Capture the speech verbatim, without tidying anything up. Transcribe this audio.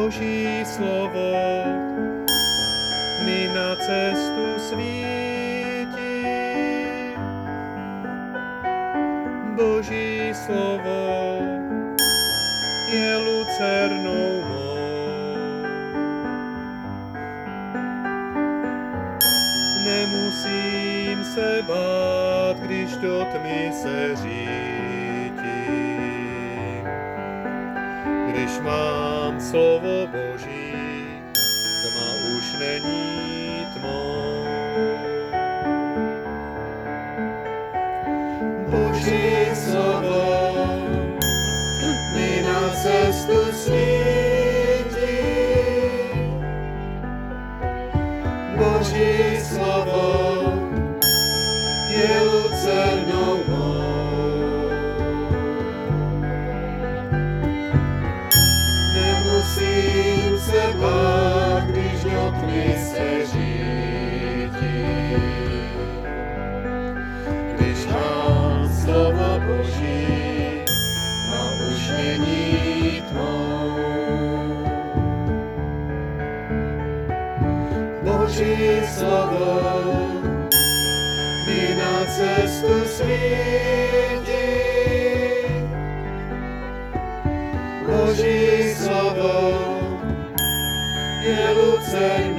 Boží slovo mi na cestu svítí. Boží slovo je lucernou mou. Nemusím se bát, když do tmy se řítím. Když mám slovo Boží, tma už není tmou. Boží slovo mi na cestu svítí. Boží slovo je lucernou mou. Nemusím se bát, když do tmy se řítím. Když mám slovo Boží, tma už není tmou. Boží slovo mi na cestu svítí. Boží slovo je lucernou